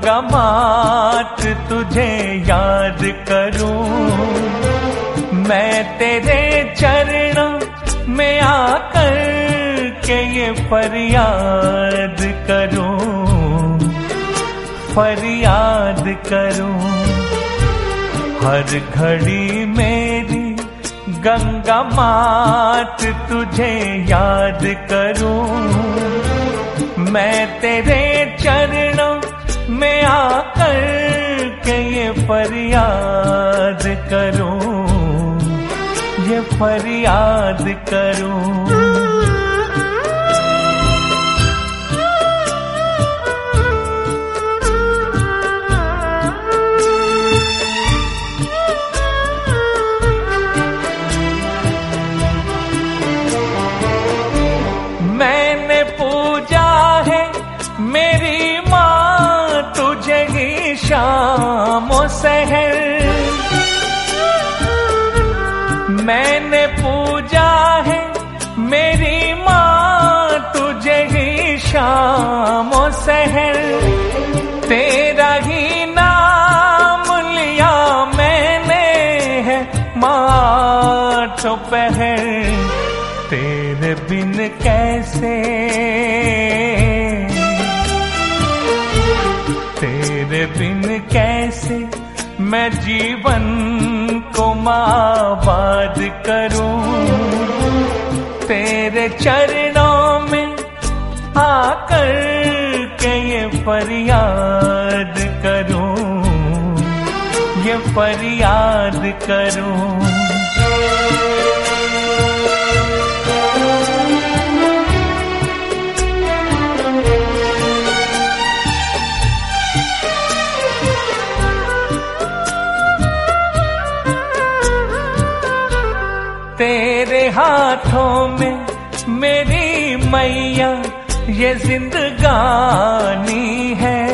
गंगा मात तुझे याद करूं, मैं तेरे चरणों में आकर के ये फरियाद करूं, फरियाद करूं। हर घड़ी मेरी गंगा मात तुझे याद करूं, मैं तेरे चरणों में आकर के ये फरियाद करूं, ये फरियाद करूं। मैंने पूजा है मेरी माँ तुझे ही शाम सहर, मैंने पूजा है मेरी माँ तुझे ही शाम सहर, तेरा ही नाम लिया मैंने है माँ दोपहर, तेरे बिन कैसे, तेरे बिन कैसे मैं जीवन को आबाद करूं, तेरे चरणों में आकर के ये फरियाद करूं, ये फरियाद करूं। तेरे हाथों में मेरी मैया ये जिंदगानी है,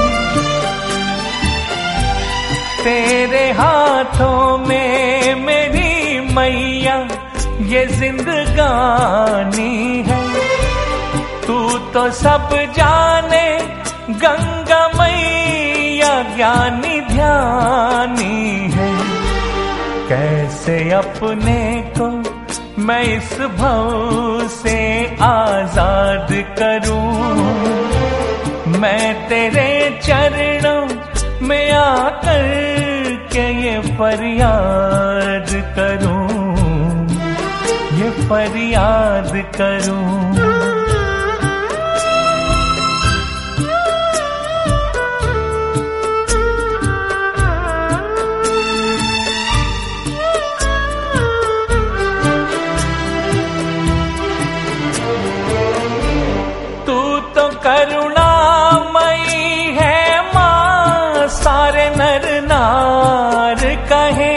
तेरे हाथों में मेरी मैया ये जिंदगानी है, तू तो सब जाने गंगा मैया ज्ञानी ध्यानी है, कैसे अपने को मैं इस भव से आजाद करूं, मैं तेरे चरणों में आकर के ये फरियाद करूं, ये फरियाद करूं। करुणामयी है माँ सारे नर नार कहे,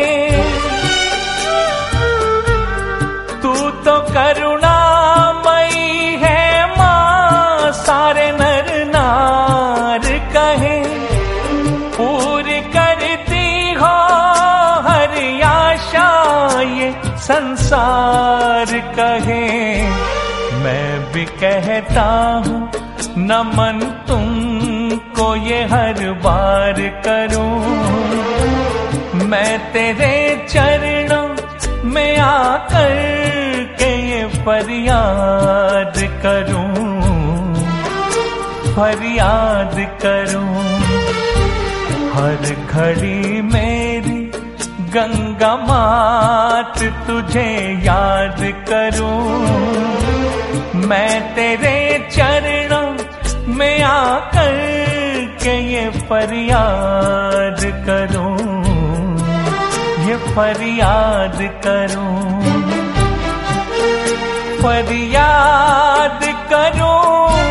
तू तो करुणामयी है माँ सारे नर नार कहे, पूरी करती हो हर आशा ये संसार कहे, मैं भी कहता हूँ नमन तुमको ये हर बार करूं, मैं तेरे चरणों में आकर के ये फरियाद करूं, फरियाद करूं। हर घड़ी मेरी गंगा मात तुझे याद करूं, मैं तेरे चरणों में आकर के ये फरियाद करूं, ये फरियाद करूं, फरियाद करूं।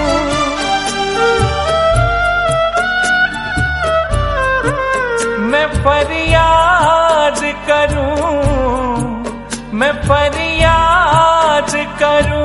मैं फरियाद करूं, मैं फरियाद करूं।